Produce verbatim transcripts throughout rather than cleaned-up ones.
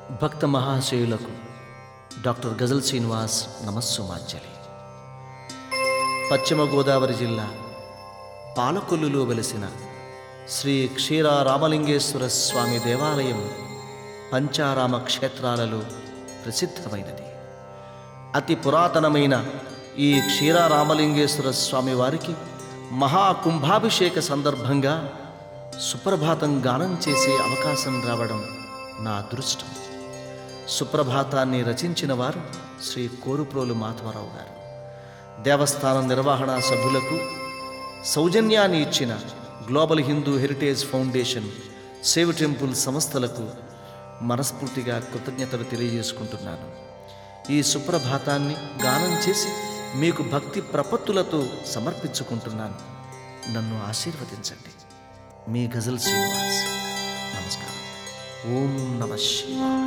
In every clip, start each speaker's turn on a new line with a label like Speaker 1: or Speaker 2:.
Speaker 1: భక్త మహాశయులకు doctor గజల్ శ్రీనివాస్ నమస్సుమాంజలి. పశ్చిమ గోదావరి జిల్లా పాలకొల్లులో వెలిసిన శ్రీ క్షీరారామలింగేశ్వర స్వామి దేవాలయం పంచారామ క్షేత్రాలలో ప్రసిద్ధమైనది. అతి పురాతనమైన ఈ క్షీరారామలింగేశ్వర స్వామి వారికి మహాకుంభాభిషేక సందర్భంగా సుప్రభాతం గానం చేసే అవకాశం రావడం నా అదృష్టం. సుప్రభాతాన్ని రచించిన వారు శ్రీ కోరుప్రోలు మాధవరావు గారు. దేవస్థానం నిర్వహణ సభ్యులకు సౌజన్యాన్ని ఇచ్చిన global Hindu heritage foundation, save temple సంస్థలకు మనస్ఫూర్తిగా కృతజ్ఞతలు తెలియజేసుకుంటున్నాను. ఈ సుప్రభాతాన్ని గానం చేసి మీకు భక్తి ప్రపత్తులతో సమర్పించుకుంటున్నాను. నన్ను ఆశీర్వదించండి. మీ గజల్ శ్రీనివాస్. నమస్కారం. ఓం నమః శివాయ.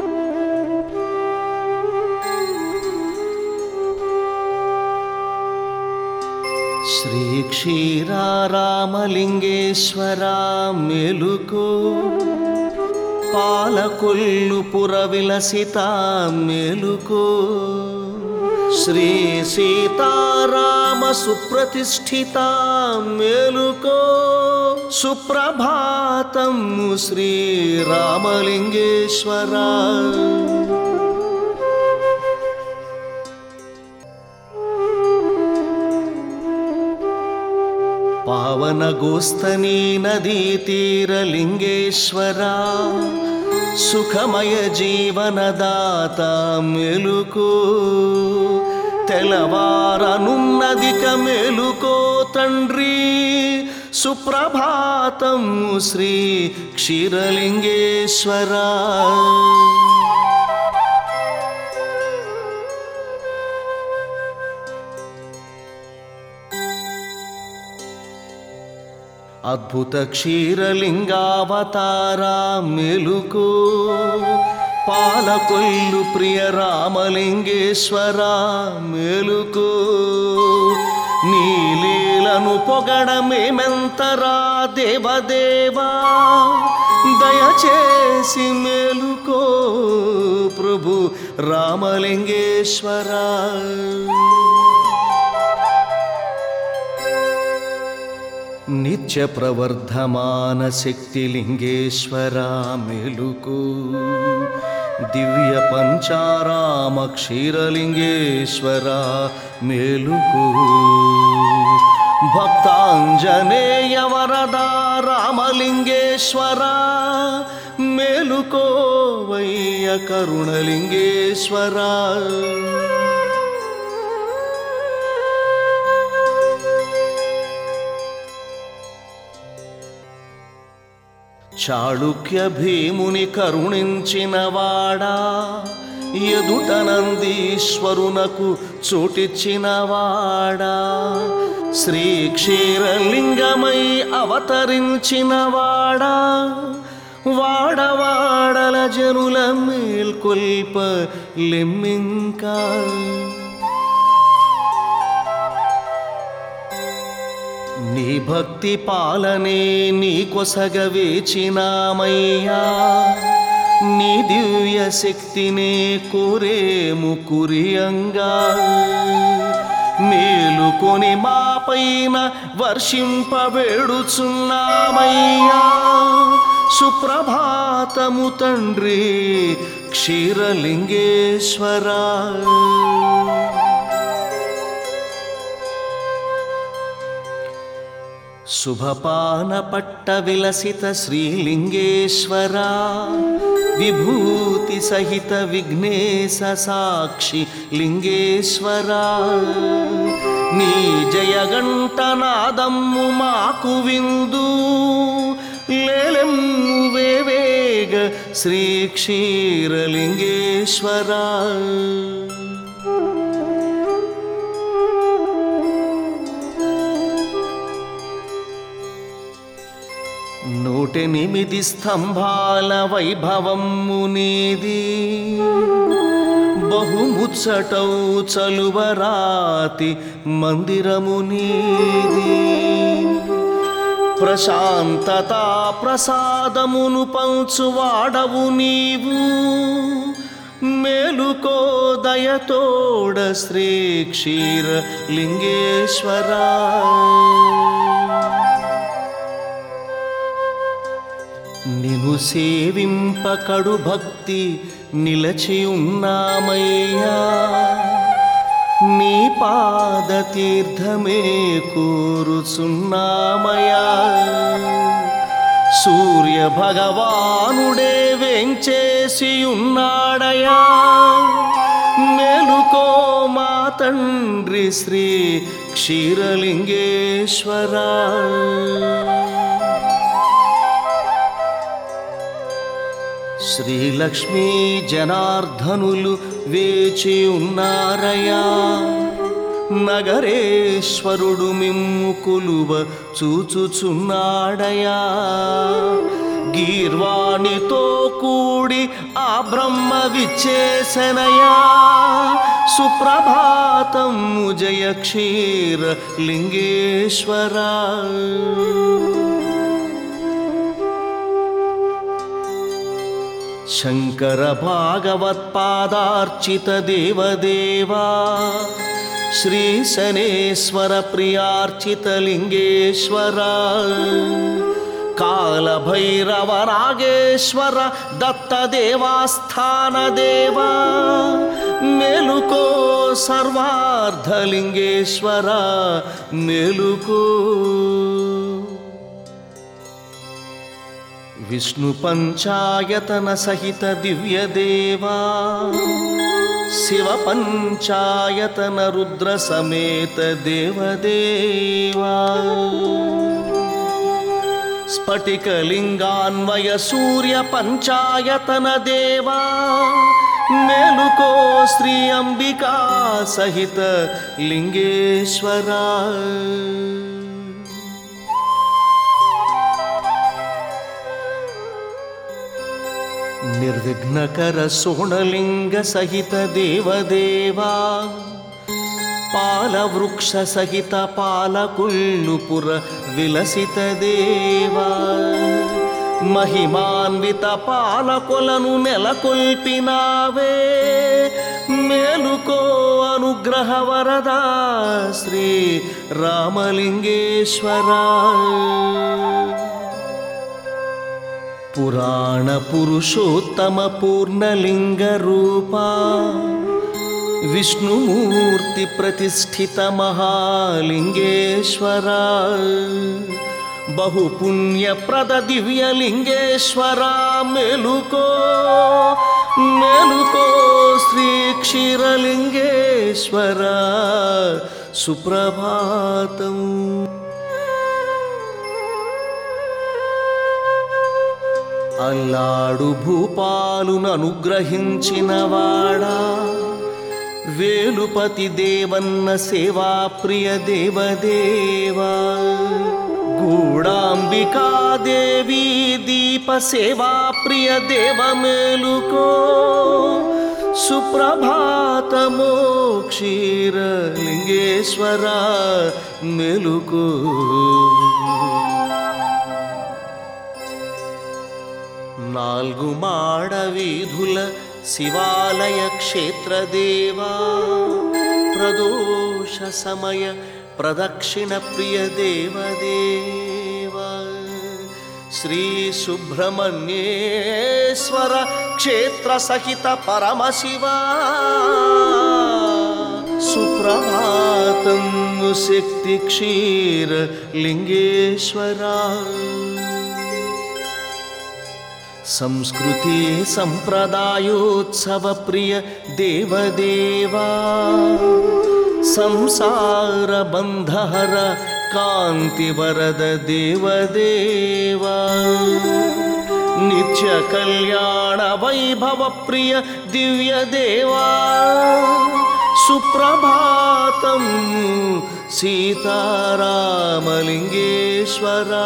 Speaker 1: శ్రీ క్షీరారామలింగేశ్వరా మేలుకో, పాలకొల్లు పుర విలసిత మేలుకో, శ్రీ సీతారామ సుప్రతిష్ఠిత మేలుకో, సుప్రభాతము శ్రీ రామలింగేశ్వరా. పావన గోస్తనీ నదీ తీరలింగేశ్వరా, సుఖమయ జీవనదాత మేలుకో, తెలవారనున్నదిక మేలుకో తండ్రి, సుప్రభాతము శ్రీ క్షీరలింగేశ్వరా. అద్భుత క్షీరలింగావతారా మేలుకో, పాలకొల్లు ప్రియ రామలింగేశ్వరా మేలుకో, నీ లీలను పొగడమేమెంతరా దేవదేవా, దయచేసి మేలుకో ప్రభు రామలింగేశ్వరా. నిత్య ప్రవర్ధమాన శక్తి లింగేశ్వరా మేలుకో, దివ్య పంచారామ క్షీరలింగేశ్వరా మేలుకో, భక్తాంజనేయ వరదా రామలింగేశ్వరా మేలుకో వయ్య కరుణలింగేశ్వరా. చాళుక్య భీముని కరుణించిన వాడా, ఎదుట నందీశ్వరునకు చోటిచ్చిన వాడా, శ్రీ క్షీరలింగమై అవతరించిన వాడా, వాడవాడల జనుల మేల్కొల్ప లెమ్మింకా. నీ భక్తి పాలనే నీ కొసగ వేచినామయ్యా, నీ దివ్య శక్తినే కోరేము కురియంగా, మేలుకొని మా పైన వర్షింపబేడుచున్నామయ్యా, సుప్రభాతము తండ్రి క్షీరలింగేశ్వరా. శుభపాన పట్ట విలసిత శ్రీలింగేశ్వరా, విభూతి సహిత విఘ్నేశ సాక్షి లింగేశ్వరా, నీ జయగంటనాదమ్ము మాకు విందు, లేలెమ్ము వేవేగ శ్రీ క్షీరలింగేశ్వరా. నూటెనిమిది స్తంభాల వైభవము నీది, బహుముచ్చటౌ చలువరాతి మందిరము నీది, ప్రశాంతతా ప్రసాదమును పంచువాడవు నీవు. మేలుకో దయతోడ శ్రీ క్షీర లింగేశ్వరా. నిను సేవింప కడు భక్తి నిలచి ఉన్నామయ్యా. నీ పాద తీర్థమే కోరుచున్నామయ్యా. సూర్య భగవానుడే వేంచేసి ఉన్నాడయా. మేలుకో మా తండ్రి శ్రీ క్షీరలింగేశ్వరా. శ్రీలక్ష్మీ జనార్దనులు వేచి ఉన్నారయా. నగరేశ్వరుడు మిమ్ము కొలువ చూచుచున్నాడయా. గీర్వాణితో కూడి ఆ బ్రహ్మ విచ్చేసనయా. సుప్రభాతం జయ క్షీర లింగేశ్వరా. శంకర భాగవత్పాదార్చిత దేవదేవా. శ్రీ శనేశ్వర ప్రియార్చిత లింగేశ్వరా. కాలభైరవ నాగేశ్వర దత్త దేవాస్థాన దేవా. మేలుకో సర్వార్ధలింగేశ్వర మేలుకో. విష్ణు పంచాయతన సహిత దివ్యదేవా. శివ పంచాయతన రుద్ర సమేత దేవదేవా. స్ఫటికలింగాన్వయ సూర్య పంచాయతన దేవా. మేలుకో శ్రీ అంబికా సహిత లింగేశ్వరా. నిర్విఘ్నకర సోణలింగ సహిత దేవదేవా. పాలవృక్ష సహిత పాలకుల్లుపుర విలసిత దేవా. మహిమాన్విత పాలకొలను నెలకొల్పినావే. మేలుకో అనుగ్రహ వరదా శ్రీ రామలింగేశ్వరా. పురాణ పురుషోత్తమ పూర్ణలింగ రూపా. విష్ణుమూర్తి ప్రతిష్ఠిత మహాలింగేశ్వరా. బహుపుణ్యప్రద దివ్యలింగేశ్వరా. మేలుకో మేలుకో శ్రీ క్షీరలింగేశ్వరా. సుప్రభాతం. అల్లాడు భూపాలును అనుగ్రహించినవాడా. వేలుపతి దేవన్న సేవా ప్రియ దేవదేవా. గూడాంబికాదేవి దీప సేవా ప్రియ దేవ మేలుకో. సుప్రభాతమో క్షీరలింగేశ్వర మేలుకో. నాలుగు మాడ వీధుల శివాలయ క్షేత్రదేవా. ప్రదోష సమయ ప్రదక్షిణ ప్రియ దేవదేవా. శ్రీ సుబ్రహ్మణ్యేశ్వర క్షేత్ర సహిత పరమశివా. సుప్రభాతం శక్తి క్షీర లింగేశ్వరా. సంస్కృతి సంప్రదాయోత్సవ ప్రియ దేవదేవా. సంసార బంధహర కాంతి వరద దేవదేవా. నిత్య కళ్యాణ వైభవ ప్రియ దివ్యదేవా. సుప్రభాతం సీతారామలింగేశ్వరా.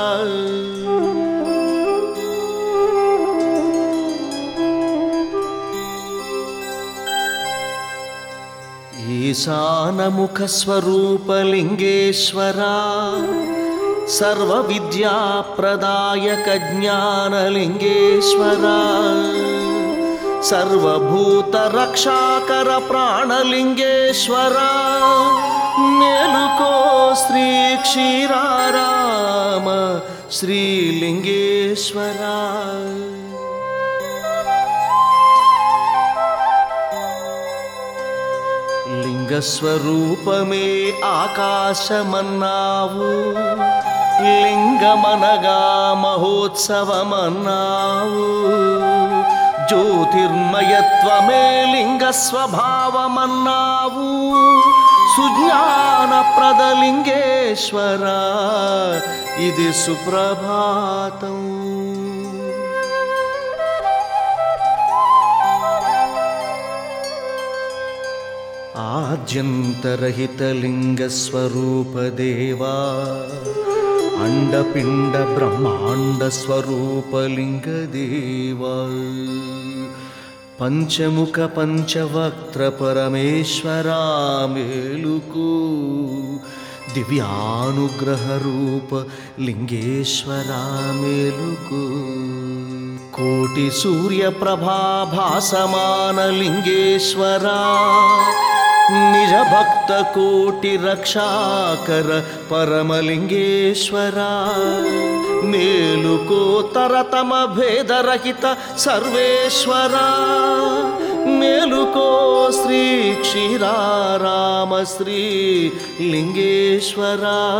Speaker 1: ఈశానముఖ స్వరూపలింగేశ్వరా. సర్వ విద్యాప్రదాయక జ్ఞానలింగేశ్వర సర్వభూత రక్షాకర ప్రాణలింగేశ్వర మేలుకో శ్రీ క్షీరారామ శ్రీలింగేశ్వర. లింగస్వరూపమే ఆకాశమన్నావు, లింగమనగా మహోత్సవమన్నావు, జ్యోతిర్మయత్వమే లింగ స్వభావమన్నావు, సుజ్ఞాన ప్రదలింగేశ్వర ఇది సుప్రభాతం. ఆద్యంతరహిత లింగ స్వరూప దేవా, అండపిండ బ్రహ్మాండ స్వరూప లింగ దేవా, పంచముఖ పంచవక్త్ర పరమేశ్వరా మేలుకు, దివ్యానుగ్రహ రూప లింగేశ్వరా మేలుకు, కోటి సూర్య ప్రభాభాసమాన లింగేశ్వరా, నిజ భక్త కోటి రక్షాకర పరమలింగేశ్వర మేలుకో తరతమ భేదరహిత సర్వేశ్వర మేలుకో శ్రీ క్షీరారామ శ్రీ లింగేశ్వర.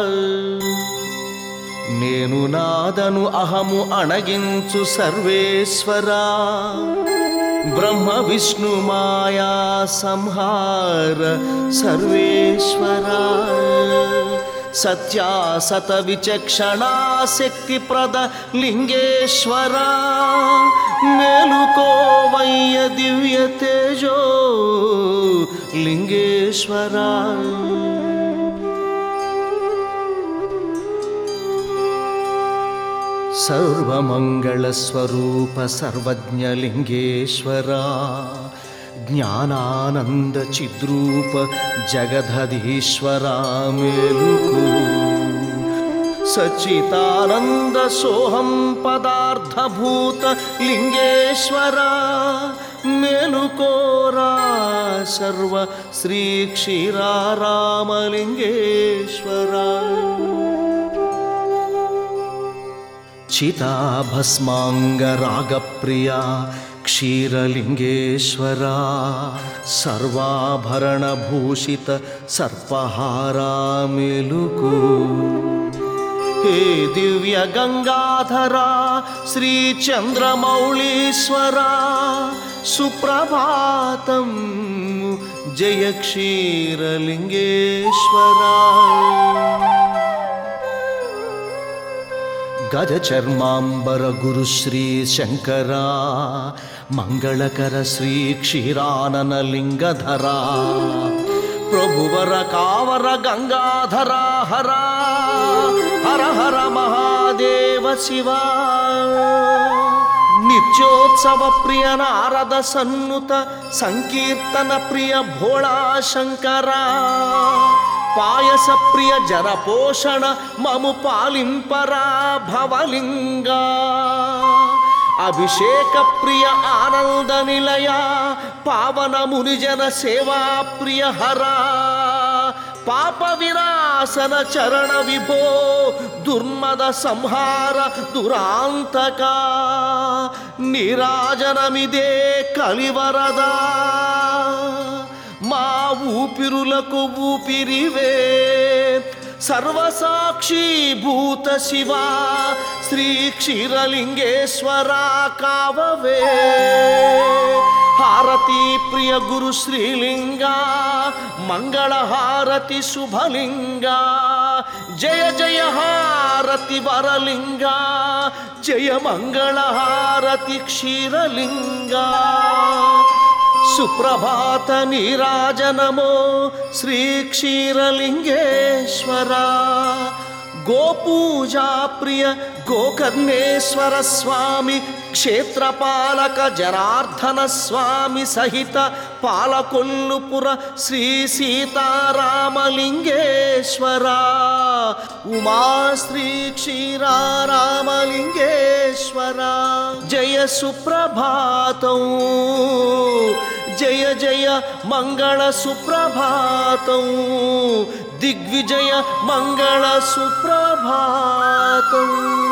Speaker 1: నేను నాదను అహము అణగించు సర్వేశ్వరా, బ్రహ్మ విష్ణు మాయా సంహార సర్వేశ్వరా, సత్యాసత విచక్షణా శక్తి ప్రద లింగేశ్వరా మేలుకోవయ్య దివ్య తేజో లింగేశ్వరా. సర్వమంగళస్వరూప సర్వజ్ఞలింగేశ్వర జ్ఞానానంద చిద్రూప జగదధీశ్వర మేలుకు, సచ్చితానంద సోహం పదార్థభూత లింగేశ్వర మేలుకోరా సర్వ శ్రీ క్షీరారామలింగేశ్వర. చితాభస్మాంగరాగప్రియా క్షీరలింగేశ్వరా, సర్వాభరణభూషిత సర్పహారా మేలుకు, హే దివ్య గంగాధరా శ్రీ చంద్రమౌళీశ్వరా సుప్రభాతం జయ క్షీరలింగేశ్వరా. గజ చర్మాంబర గురు శ్రీ శంకరా మంగళకర శ్రీ క్షీరానన లింగధరా, ప్రభువర కావర గంగాధరా హరా హర హర మహాదేవ శివా. నిత్యోత్సవ ప్రియ నారద సన్నుత సంకీర్తన ప్రియ భోళా శంకరా, పాయస ప్రియ జన పోషణ మము పాలింపరా భవలింగా, అభిషేక ప్రియ ఆనంద నిలయ పావన మునిజన సేవా ప్రియ హరా, పాప వినాశన చరణ విభో దుర్మద సంహార దురాంతక, నీరాజనమిదే కలివరదా మా ఊపిరులకు ఊపిరివే, సర్వసాక్షి భూత శివా శ్రీ క్షీరలింగేశ్వర కావవే. హారతి ప్రియ గురు శ్రీలింగా మంగళ హారతి శుభలింగా, జయ జయ హారతి వరలింగా జయ మంగళ హారతి క్షీరలింగా. సుప్రభాత నీరాజనమో శ్రీ క్షీరలింగేశ్వర, గోపూజా ప్రియ గోకర్ణేశ్వర స్వామి క్షేత్రపాలక జనార్దన స్వామి సహిత పాలకొల్లుపుర శ్రీ సీతారామలింగేశ్వర ఉమాశ్రీ క్షీరారామలింగేశ్వర జయ సుప్రభాతం జయ జయ మంగళ సుప్రభాతం దిగ్విజయ మంగళ సుప్రభాతం.